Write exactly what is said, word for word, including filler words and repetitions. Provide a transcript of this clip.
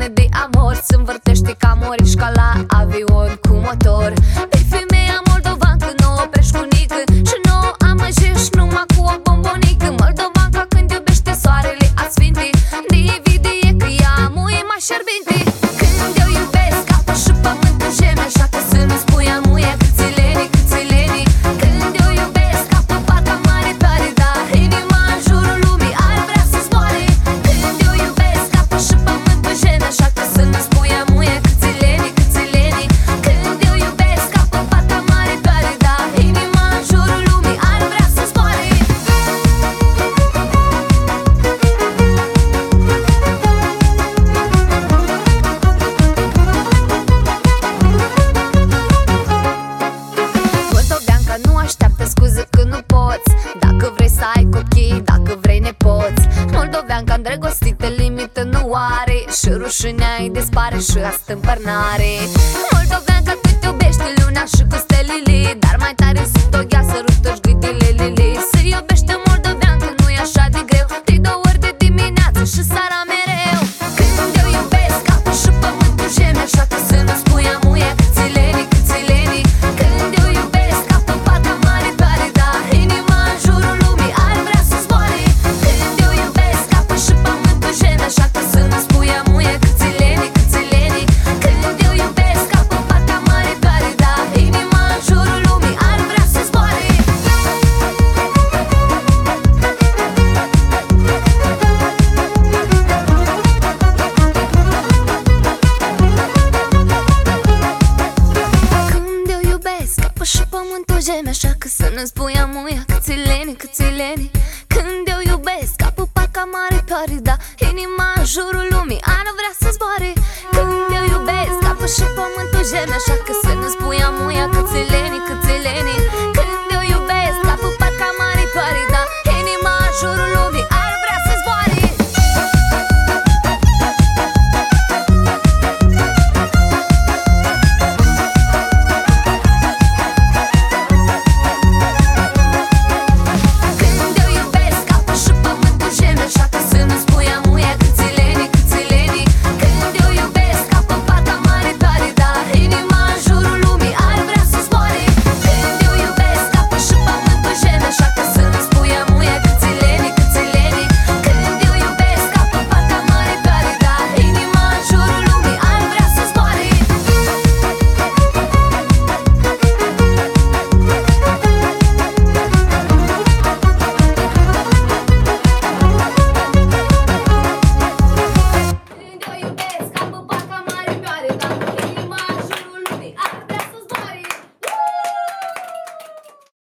plină de amor, se învârtește ca morișca la avion cu motor. Pe femeia moldovancă nu o oprești cu nică și nu o amăjești numai cu o bombonică. Moldovanca când iubește soarele asfinte, de evidie că ea muie mai șerbinte. Când eu iubesc apă și pământul geme, așa că să nu spui amuie câțileni, câțileni. Când eu iubesc apă parcă mare tare, dar inima în jurul lumii ar vrea să zboare. Când eu iubesc apă și pământul geme, așa că să nu spui amuie câțileni, câțileni. Când eu iubesc apă parcă mare tare, dar inima în jurul lumii ar vrea să zboare. Moldoveanca nu așteaptă scuze că nu poți, dacă vrei să ai copii, dacă vrei nepoți. Moldoveanca îndrăgostită limită nu are, și rușinea îi dispare și astâmpărnare. Moldoveanca cât iubește luna și cu stelele, dar mai tare sunt o gheasă, rutoși gâdelelele. Să iubește moldoveancă nu-i așa de greu, de două ori de dimineață și seara mereu. Când eu iubesc apă și pământul geme, așa că să nu spui amuie câțileni, câțileni. Când eu iubesc apă parcă mare tare, dar inima în jurul lumii ar vrea să zboare. Când eu iubesc apă și pământul geme, așa că să nu spui amuie câțileni, câțileni. Când eu iubesc apă parcă mare tare, dar inima în jurul lumii ar vrea să zboare. Când eu iubesc apă și pământul geme, așa că să nu spui amuia câțileni, câțileni. Când eu iubesc apă parcă mare tare, dar inima în jurul lumii ar vrea să zboare. Când eu iubesc apă și pământul geme, așa